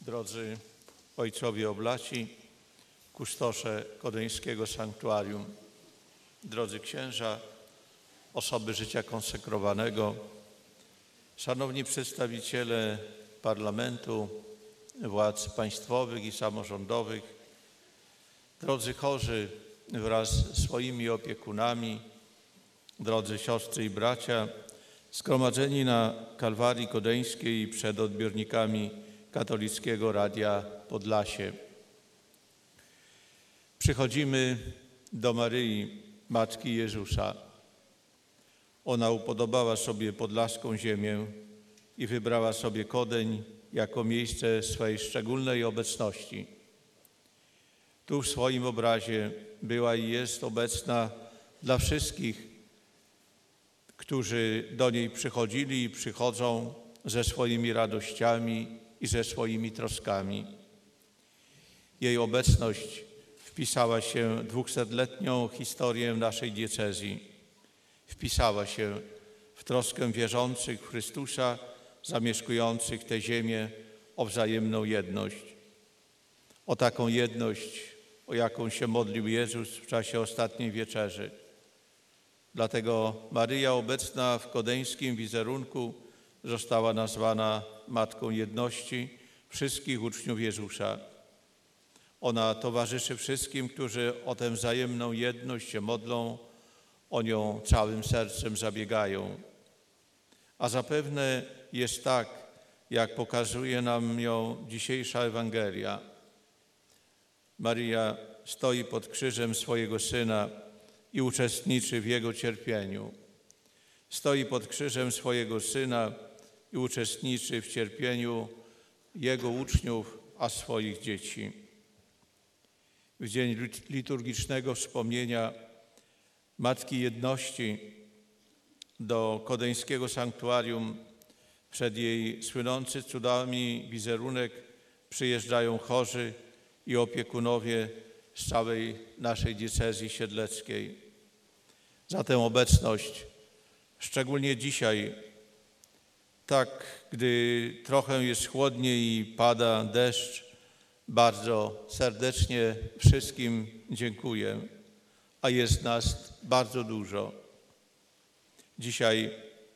Drodzy ojcowie oblaci, kustosze kodeńskiego sanktuarium, drodzy księża, osoby życia konsekrowanego, szanowni przedstawiciele parlamentu, władz państwowych i samorządowych, drodzy chorzy wraz z swoimi opiekunami, drodzy siostry i bracia, zgromadzeni na Kalwarii Kodeńskiej przed odbiornikami Katolickiego Radia Podlasie. Przychodzimy do Maryi, Matki Jezusa. Ona upodobała sobie podlaską ziemię i wybrała sobie Kodeń jako miejsce swej szczególnej obecności. Tu w swoim obrazie była i jest obecna dla wszystkich, którzy do niej przychodzili i przychodzą ze swoimi radościami i ze swoimi troskami. Jej obecność wpisała się w 200-letnią historię naszej diecezji. Wpisała się w troskę wierzących w Chrystusa, zamieszkujących tę ziemię, o wzajemną jedność. O taką jedność, o jaką się modlił Jezus w czasie ostatniej wieczerzy. Dlatego Maryja obecna w kodeńskim wizerunku została nazwana Matką Jedności wszystkich uczniów Jezusa. Ona towarzyszy wszystkim, którzy o tę wzajemną jedność się modlą, o nią całym sercem zabiegają. A zapewne jest tak, jak pokazuje nam ją dzisiejsza Ewangelia. Maryja stoi pod krzyżem swojego Syna i uczestniczy w Jego cierpieniu. Stoi pod krzyżem swojego Syna i uczestniczy w cierpieniu Jego uczniów, a swoich dzieci. W dzień liturgicznego wspomnienia Matki Jedności do kodeńskiego sanktuarium przed jej słynący cudami wizerunek przyjeżdżają chorzy i opiekunowie z całej naszej diecezji siedleckiej. Za tę obecność, szczególnie dzisiaj, tak gdy trochę jest chłodniej i pada deszcz, bardzo serdecznie wszystkim dziękuję, a jest nas bardzo dużo. Dzisiaj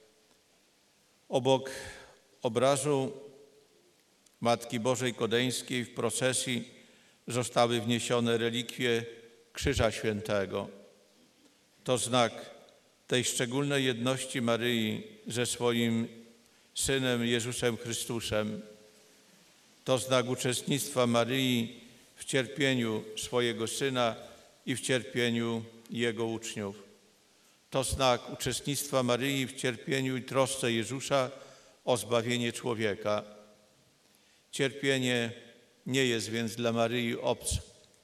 obok obrazu Matki Bożej Kodeńskiej w procesji zostały wniesione relikwie Krzyża Świętego. To znak tej szczególnej jedności Maryi ze swoim Synem Jezusem Chrystusem. To znak uczestnictwa Maryi w cierpieniu swojego Syna i w cierpieniu Jego uczniów. To znak uczestnictwa Maryi w cierpieniu i trosce Jezusa o zbawienie człowieka. Cierpienie nie jest więc dla Maryi obce.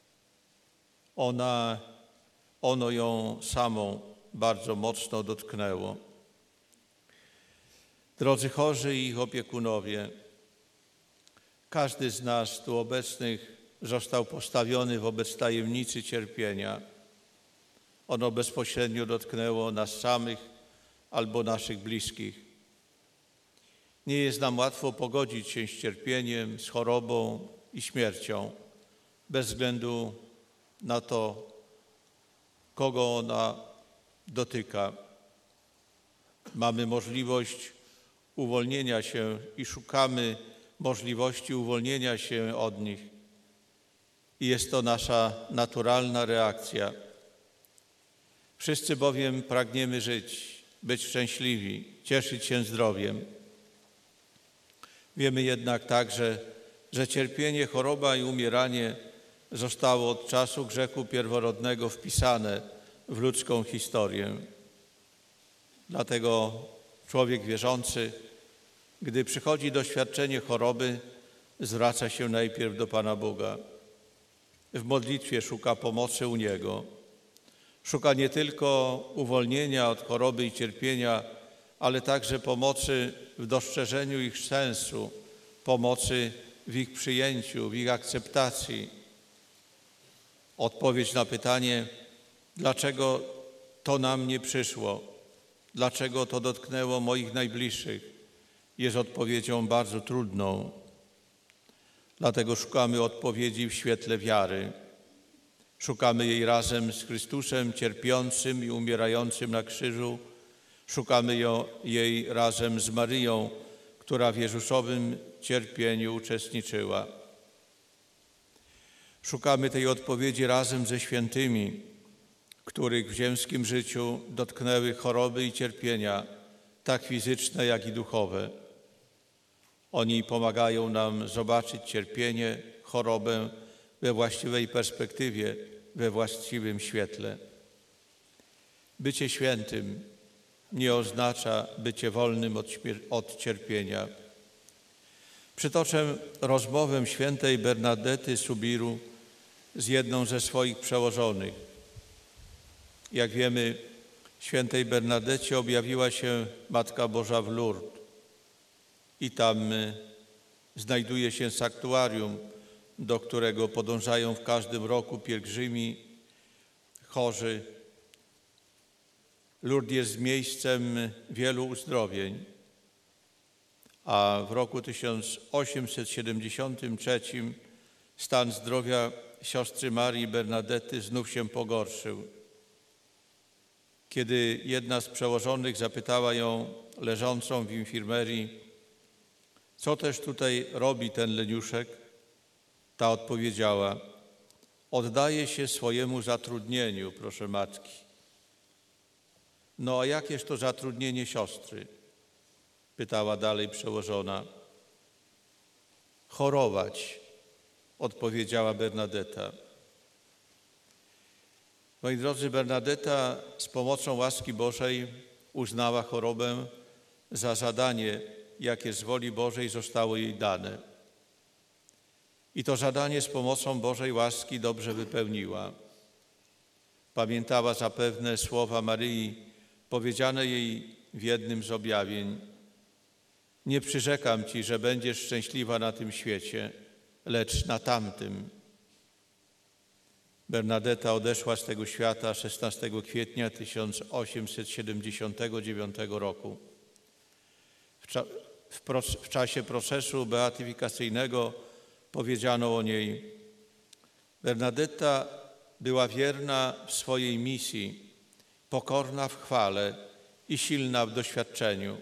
Ono ją samą bardzo mocno dotknęło. Drodzy chorzy i ich opiekunowie, każdy z nas tu obecnych został postawiony wobec tajemnicy cierpienia. Ono bezpośrednio dotknęło nas samych albo naszych bliskich. Nie jest nam łatwo pogodzić się z cierpieniem, z chorobą i śmiercią, bez względu na to, kogo ona dotyka. Mamy możliwość uwolnienia się i szukamy możliwości uwolnienia się od nich. I jest to nasza naturalna reakcja. Wszyscy bowiem pragniemy żyć, być szczęśliwi, cieszyć się zdrowiem. Wiemy jednak także, że cierpienie, choroba i umieranie zostało od czasu grzechu pierworodnego wpisane w ludzką historię. Dlatego człowiek wierzący, gdy przychodzi doświadczenie choroby, zwraca się najpierw do Pana Boga. W modlitwie szuka pomocy u Niego. Szuka nie tylko uwolnienia od choroby i cierpienia, ale także pomocy w dostrzeżeniu ich sensu, pomocy w ich przyjęciu, w ich akceptacji. Odpowiedź na pytanie, dlaczego to na mnie przyszło, dlaczego to dotknęło moich najbliższych, jest odpowiedzią bardzo trudną. Dlatego szukamy odpowiedzi w świetle wiary. Szukamy jej razem z Chrystusem cierpiącym i umierającym na krzyżu. Szukamy jej razem z Maryją, która w Jezusowym cierpieniu uczestniczyła. Szukamy tej odpowiedzi razem ze świętymi, których w ziemskim życiu dotknęły choroby i cierpienia, tak fizyczne, jak i duchowe. Oni pomagają nam zobaczyć cierpienie, chorobę we właściwej perspektywie, we właściwym świetle. Bycie świętym nie oznacza bycie wolnym od cierpienia. Przytoczę rozmowę świętej Bernadety Subiru z jedną ze swoich przełożonych. Jak wiemy, świętej Bernadecie objawiła się Matka Boża w Lourdes i tam znajduje się sanktuarium, do którego podążają w każdym roku pielgrzymi chorzy. Lourdes jest miejscem wielu uzdrowień, a w roku 1873 stan zdrowia siostry Marii Bernadety znów się pogorszył. Kiedy jedna z przełożonych zapytała ją, leżącą w infirmerii, co też tutaj robi ten leniuszek, ta odpowiedziała, oddaje się swojemu zatrudnieniu, proszę matki. No a jakież to zatrudnienie siostry? Pytała dalej przełożona. Chorować, odpowiedziała Bernadeta. Moi drodzy, Bernadeta z pomocą łaski Bożej uznała chorobę za zadanie, jakie z woli Bożej zostało jej dane. I to zadanie z pomocą Bożej łaski dobrze wypełniła. Pamiętała zapewne słowa Maryi, powiedziane jej w jednym z objawień. Nie przyrzekam Ci, że będziesz szczęśliwa na tym świecie, lecz na tamtym. Bernadeta odeszła z tego świata 16 kwietnia 1879 roku. W czasie procesu beatyfikacyjnego powiedziano o niej: Bernadetta była wierna w swojej misji, pokorna w chwale i silna w doświadczeniu.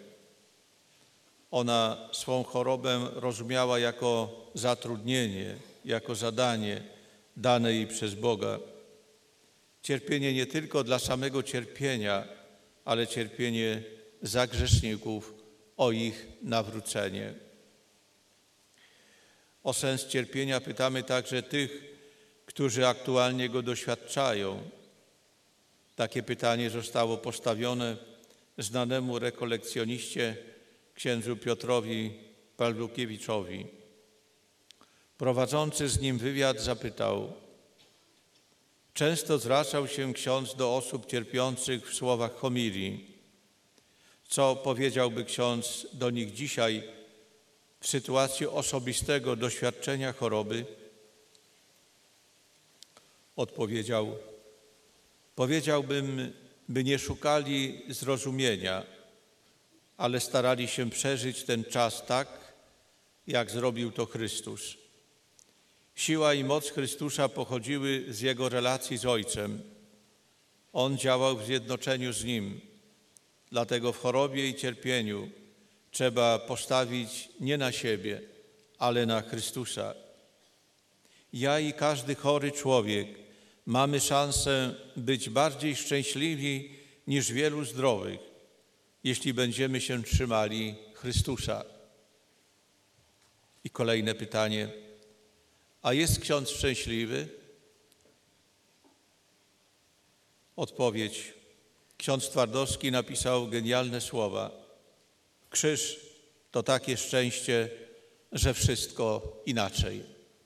Ona swą chorobę rozumiała jako zatrudnienie, jako zadanie dane jej przez Boga. Cierpienie nie tylko dla samego cierpienia, ale cierpienie za grzeszników, o ich nawrócenie. O sens cierpienia pytamy także tych, którzy aktualnie go doświadczają. Takie pytanie zostało postawione znanemu rekolekcjoniście księdzu Piotrowi Pawlukiewiczowi. Prowadzący z nim wywiad zapytał: często zwracał się ksiądz do osób cierpiących w słowach homilii. Co powiedziałby ksiądz do nich dzisiaj w sytuacji osobistego doświadczenia choroby? Odpowiedział: powiedziałbym, by nie szukali zrozumienia, ale starali się przeżyć ten czas tak, jak zrobił to Chrystus. Siła i moc Chrystusa pochodziły z Jego relacji z Ojcem. On działał w zjednoczeniu z Nim. Dlatego w chorobie i cierpieniu trzeba postawić nie na siebie, ale na Chrystusa. Ja i każdy chory człowiek mamy szansę być bardziej szczęśliwi niż wielu zdrowych, jeśli będziemy się trzymali Chrystusa. I kolejne pytanie: a jest ksiądz szczęśliwy? Odpowiedź: ksiądz Twardowski napisał genialne słowa. Krzyż to takie szczęście, że wszystko inaczej.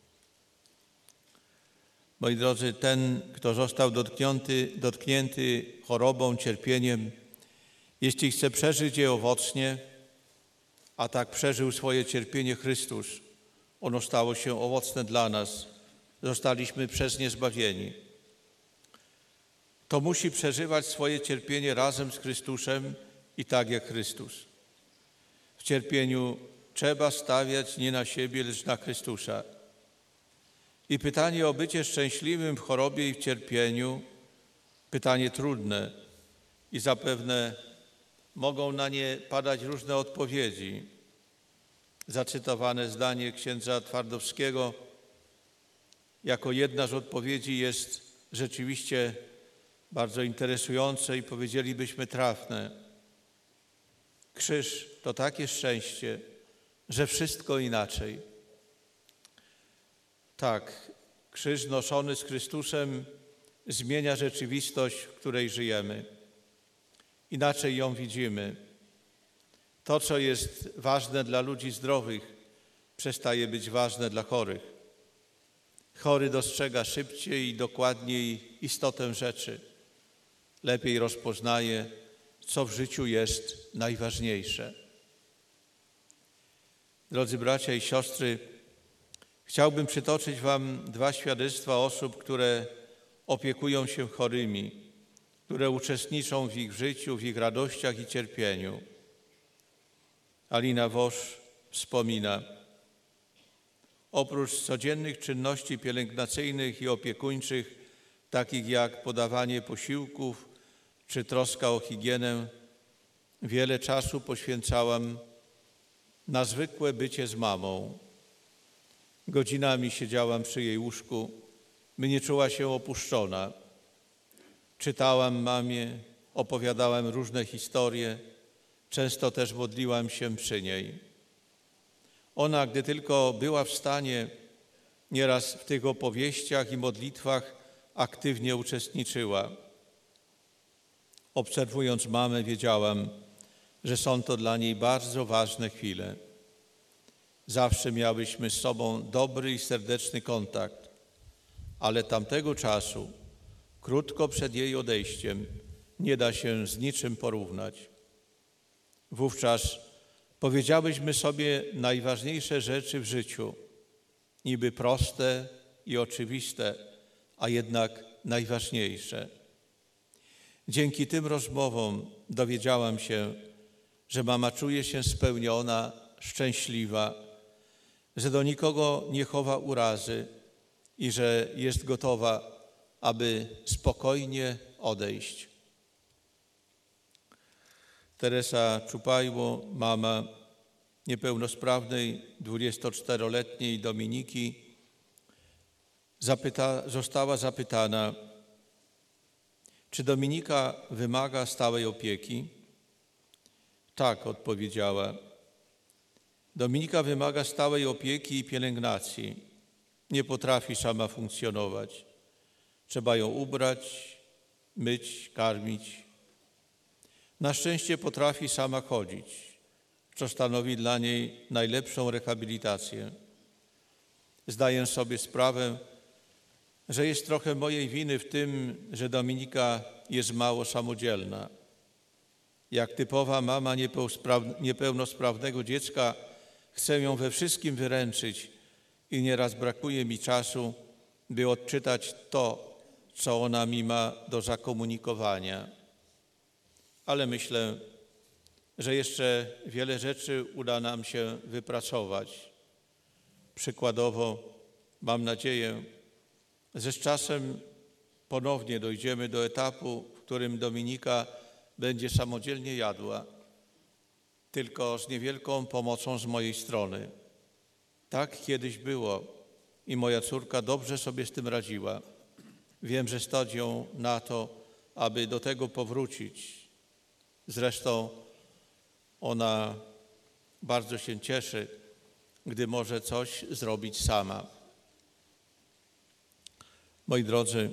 Moi drodzy, ten, kto został dotknięty chorobą, cierpieniem, jeśli chce przeżyć je owocnie, a tak przeżył swoje cierpienie Chrystus, ono stało się owocne dla nas, zostaliśmy przez nie zbawieni. To musi przeżywać swoje cierpienie razem z Chrystusem i tak jak Chrystus. W cierpieniu trzeba stawiać nie na siebie, lecz na Chrystusa. I pytanie o bycie szczęśliwym w chorobie i w cierpieniu, pytanie trudne i zapewne mogą na nie padać różne odpowiedzi. Zacytowane zdanie księdza Twardowskiego jako jedna z odpowiedzi jest rzeczywiście bardzo interesujące i powiedzielibyśmy trafne. Krzyż to takie szczęście, że wszystko inaczej. Tak, krzyż noszony z Chrystusem zmienia rzeczywistość, w której żyjemy. Inaczej ją widzimy. To, co jest ważne dla ludzi zdrowych, przestaje być ważne dla chorych. Chory dostrzega szybciej i dokładniej istotę rzeczy. Lepiej rozpoznaje, co w życiu jest najważniejsze. Drodzy bracia i siostry, chciałbym przytoczyć wam 2 świadectwa osób, które opiekują się chorymi, które uczestniczą w ich życiu, w ich radościach i cierpieniu. Alina Wosz wspomina: oprócz codziennych czynności pielęgnacyjnych i opiekuńczych, takich jak podawanie posiłków czy troska o higienę, wiele czasu poświęcałam na zwykłe bycie z mamą. Godzinami siedziałam przy jej łóżku, by nie czuła się opuszczona. Czytałam mamie, opowiadałem różne historie, często też modliłam się przy niej. Ona, gdy tylko była w stanie, nieraz w tych opowieściach i modlitwach aktywnie uczestniczyła. Obserwując mamę, wiedziałam, że są to dla niej bardzo ważne chwile. Zawsze miałyśmy z sobą dobry i serdeczny kontakt, ale tamtego czasu, krótko przed jej odejściem, nie da się z niczym porównać. Wówczas powiedziałyśmy sobie najważniejsze rzeczy w życiu, niby proste i oczywiste, a jednak najważniejsze. Dzięki tym rozmowom dowiedziałam się, że mama czuje się spełniona, szczęśliwa, że do nikogo nie chowa urazy i że jest gotowa, aby spokojnie odejść. Teresa Czupajło, mama niepełnosprawnej 24-letniej Dominiki, została zapytana, czy Dominika wymaga stałej opieki? Tak, odpowiedziała. Dominika wymaga stałej opieki i pielęgnacji. Nie potrafi sama funkcjonować. Trzeba ją ubrać, myć, karmić. Na szczęście potrafi sama chodzić, co stanowi dla niej najlepszą rehabilitację. Zdaję sobie sprawę, że jest trochę mojej winy w tym, że Dominika jest mało samodzielna. Jak typowa mama niepełnosprawnego dziecka chcę ją we wszystkim wyręczyć i nieraz brakuje mi czasu, by odczytać to, co ona mi ma do zakomunikowania. Ale myślę, że jeszcze wiele rzeczy uda nam się wypracować. Przykładowo mam nadzieję, że z czasem ponownie dojdziemy do etapu, w którym Dominika będzie samodzielnie jadła, tylko z niewielką pomocą z mojej strony. Tak kiedyś było i moja córka dobrze sobie z tym radziła. Wiem, że stać ją na to, aby do tego powrócić. Zresztą ona bardzo się cieszy, gdy może coś zrobić sama. Moi drodzy,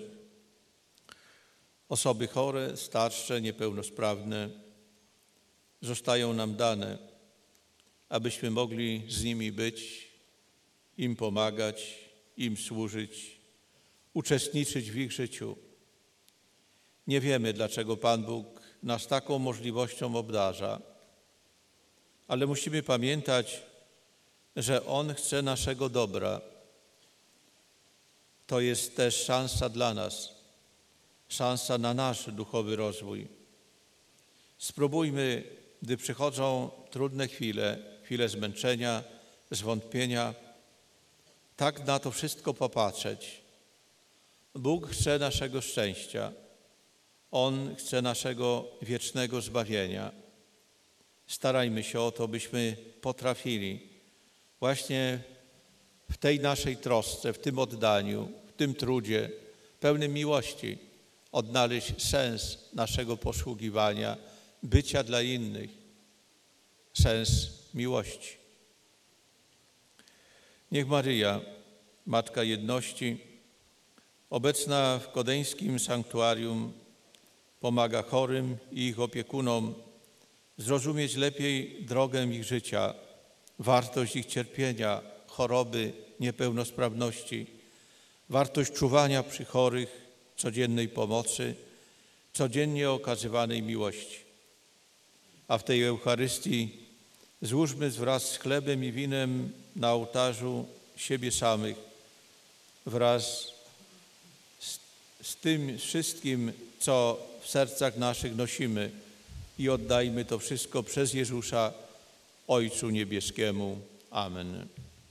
osoby chore, starsze, niepełnosprawne zostają nam dane, abyśmy mogli z nimi być, im pomagać, im służyć, uczestniczyć w ich życiu. Nie wiemy, dlaczego Pan Bóg nas taką możliwością obdarza, ale musimy pamiętać, że On chce naszego dobra. To jest też szansa dla nas, szansa na nasz duchowy rozwój. Spróbujmy, gdy przychodzą trudne chwile, chwile zmęczenia, zwątpienia, tak na to wszystko popatrzeć. Bóg chce naszego szczęścia. On chce naszego wiecznego zbawienia. Starajmy się o to, byśmy potrafili właśnie w tej naszej trosce, w tym oddaniu, w tym trudzie, pełnym miłości, odnaleźć sens naszego posługiwania, bycia dla innych, sens miłości. Niech Maryja, Matka Jedności, obecna w kodeńskim sanktuarium, pomaga chorym i ich opiekunom zrozumieć lepiej drogę ich życia, wartość ich cierpienia, choroby, niepełnosprawności, wartość czuwania przy chorych, codziennej pomocy, codziennie okazywanej miłości. A w tej Eucharystii złóżmy wraz z chlebem i winem na ołtarzu siebie samych, wraz z tym wszystkim, co w sercach naszych nosimy, i oddajmy to wszystko przez Jezusa Ojcu Niebieskiemu. Amen.